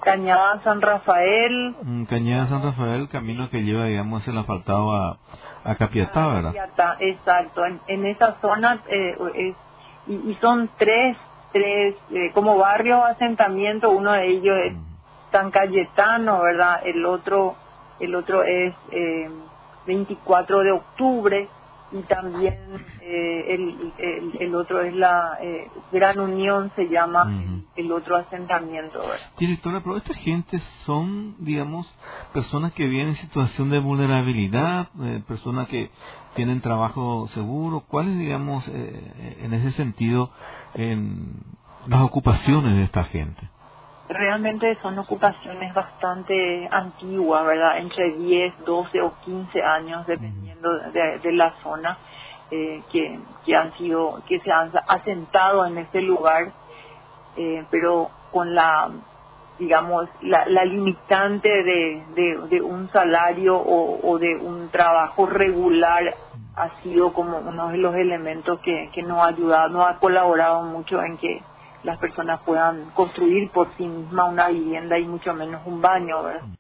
Cañada San Rafael. Cañada San Rafael, camino que lleva, digamos, el asfaltado a Capiatá, ¿verdad? Capiatá, exacto. En esa zona y son tres como barrio asentamiento. Uno de ellos es San Cayetano, ¿verdad? El otro es 24 de octubre, y también el otro es la Gran Unión, se llama el otro asentamiento, ¿verdad? Directora, pero esta gente son, digamos, personas que viven en situación de vulnerabilidad, personas que tienen trabajo seguro. ¿Cuáles, digamos, en ese sentido, las ocupaciones de esta gente? Realmente son ocupaciones bastante antiguas, ¿verdad? Entre 10, 12 o 15 años, dependiendo de la zona, que se han asentado en este lugar, pero con digamos, la limitante de un salario o de un trabajo regular, ha sido como uno de los elementos que nos ha ayudado, nos ha colaborado mucho en que las personas puedan construir por sí mismas una vivienda y mucho menos un baño, ¿verdad?